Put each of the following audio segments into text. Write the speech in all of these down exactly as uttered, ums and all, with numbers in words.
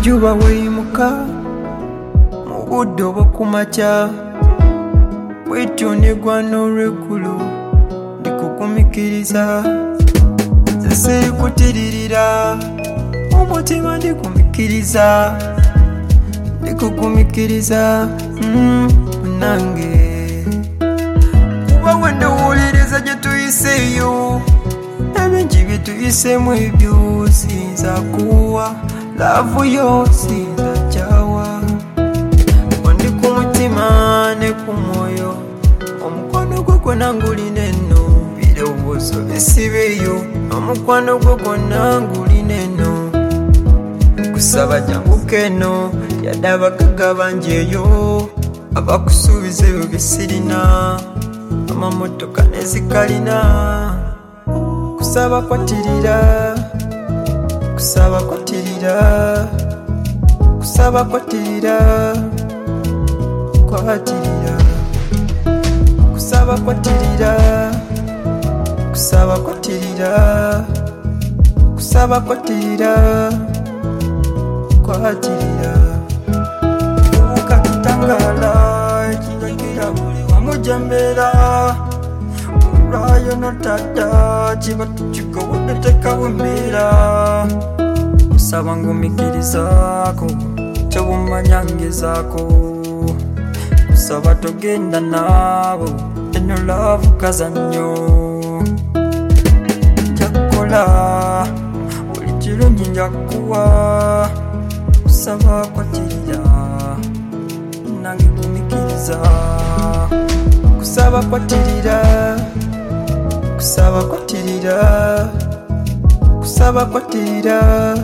enjuba weyimuka mu budde obw'okumakya bwetyo negwa n'olw'eggulu ndikugumikiriza nze sirikutiririra omutima ndikumikiriza ndikugumikiriza mm, nange kuba wendowuliriza gye tuyiseeyo ebingi bye tuyiseemu ebyo siyinza kuwa laavu yo siyinza kyawa ndi ku mutima ne ku mwoyo omukwano gwo gwonna ngulina enno birowoozo bisibeyo omukwano gwo gwonna ngulina enno kusaba janguka eno yadde abagaga bangi eyo abakusuubiza ebyo bisirina amamotoka nezikalina kusaba kwatirira kusaba kwatirira kusaba kwatirira kwatirira kusaba kwatirira kusaba kwatirira kusaba kwatirira kwatirira ukakitangala ekinyagira buli wamujambera urayo notata kiba tukigobodde tekawemera kusaba ngumikirizaako tewumanyangezaako kusaba togenda naabo eno laavu kazannyo njakukola buli kirungi njakuwa kusaba kwatirira nange kumikiriza kusaba kwatirira kusaba kwatirira kusaba kwatirira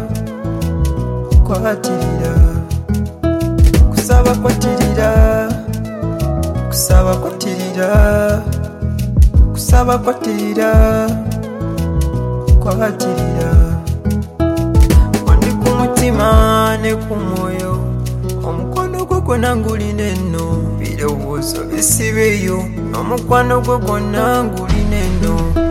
kwatirira kusaba kwatirira kusaba kwatirira kusaba kwatirira kwatirira ndi ku mutima ne ku mwoyo omukwano gwo gwonna ngulina enno birowoozo bisibeyo omukwano gwo gwonna ngulina enno